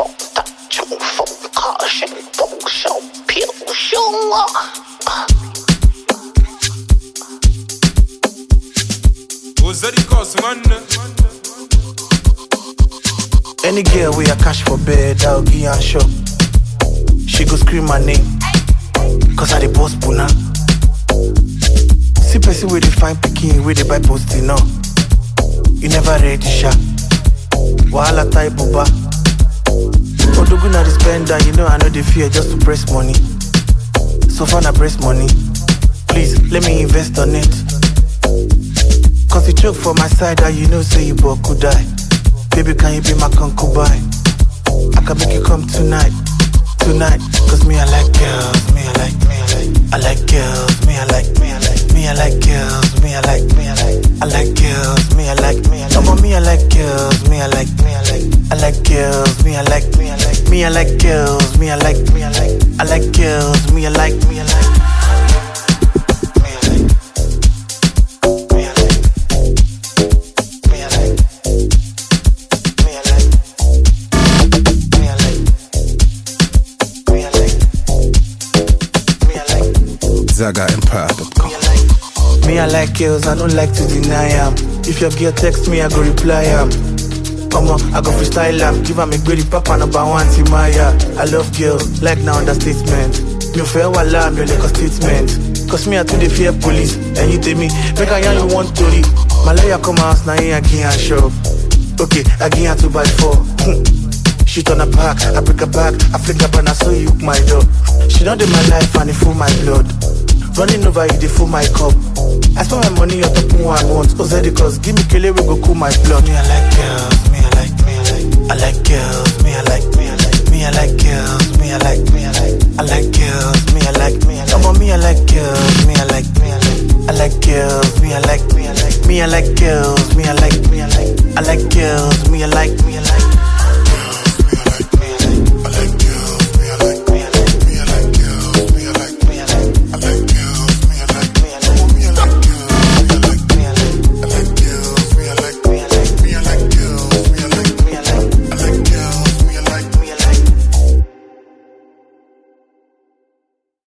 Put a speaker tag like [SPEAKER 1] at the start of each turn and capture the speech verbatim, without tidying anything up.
[SPEAKER 1] 风大中风，卡身风手飘胸啊！
[SPEAKER 2] Any girl with a cash for bed, I'll give her a shop. She go scream my name, cause I the boss puna. See person with the fine picking, with the buy posting no. You never ready sha. Wahala type boba. Odogu na the spender, you know I know the fear just to press money. So far na press money. Please let me invest on it. Cause you choke for my side, that you know say you both could die. Baby, can you be my concubine? I can make you come tonight, tonight. Cause me, I like girls, me, I like, me, I like, I like girls, me, I like, me, I like, me, I like girls, me, I like, me, I like, I like girls, me, I like, me, I like. Come on, me, I like girls, me, I like, me, I like, I like girls, me, I like, me, I like, me, I like girls, me, I like, me, I like, I like girls, me, I like, me, I like.
[SPEAKER 3] Zaga Empire dot com.
[SPEAKER 2] Me, I like girls, I don't like to deny am. If your girl text me, I go reply am. Come on, I go freestyle am. Give am a greedy papa number one, Timaya. I love girls, like now understatement. Me fair wala, me like a statement. Cause me, I to the fear police. And you tell me, make a young you want to read. My lawyer come house, now I give her shop. Okay, I give her two by four. Shit on a back, I break her back, I flick up and I saw you hook my door. She don't do my life and it full my blood. Running over you, they full my cup. I spend my money on top of one once. Ozedi cause give me kele, we go cool my blood. Me, I like girls, me, I like, me, I like, I like girls, me, I like, me, I like, me, I like girls, me, I like, me, I like, I like girls, me, I like, me, I like. Come on, me, I like girls, me, I like, me, I like, I like girls, me, I like, me, I like, me, I like girls, me, I like, me, I like, I like girls, me, I like, me, I like.